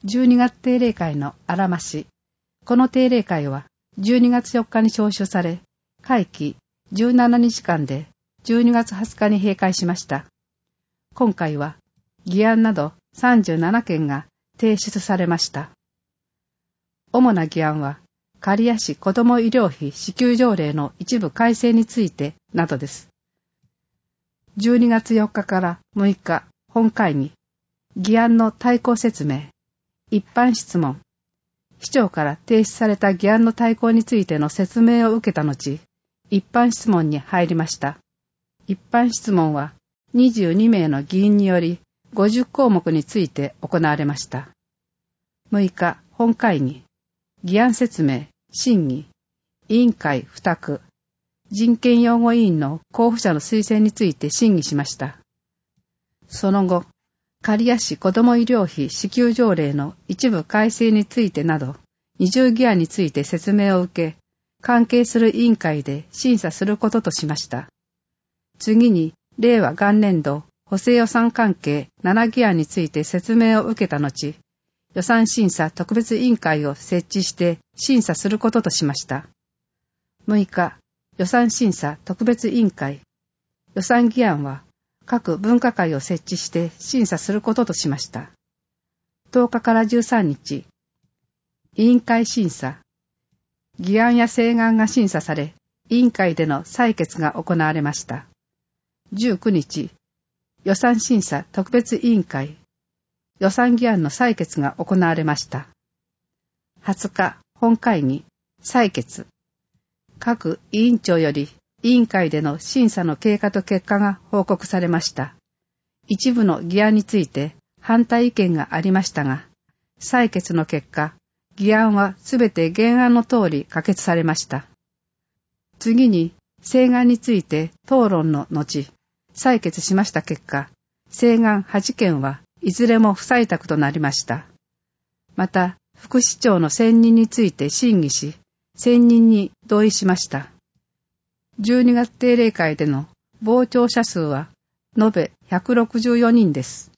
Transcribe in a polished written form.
12月定例会のあらまし。この定例会は12月4日に召集され、会期17日間で12月20日に閉会しました。今回は議案など37件が提出されました。主な議案は、刈谷市子ども医療費支給条例の一部改正についてなどです。12月4日から6日本会議、議案の対抗説明、一般質問、市長から提出された議案の対抗についての説明を受けた後、一般質問に入りました。一般質問は22名の議員により50項目について行われました。6日本会議、議案説明、審議、委員会付託、人権擁護委員の候補者の推薦について審議しました。その後、刈谷市子ども医療費支給条例の一部改正についてなど、20議案について説明を受け、関係する委員会で審査することとしました。次に、令和元年度補正予算関係7議案について説明を受けた後、予算審査特別委員会を設置して審査することとしました。6日、予算審査特別委員会、予算議案は各分科会を設置して審査することとしました。10日から13日、委員会審査、議案や請願が審査され、委員会での採決が行われました。19日、予算審査特別委員会、予算議案の採決が行われました。20日、本会議、採決。各委員長より委員会での審査の経過と結果が報告されました。一部の議案について反対意見がありましたが、採決の結果、議案はすべて原案の通り可決されました。次に、請願について討論の後、採決しました結果、請願8件はいずれも不採択となりました。また、副市長の選任について審議し、選任に同意しました。12月定例会での傍聴者数は延べ164人です。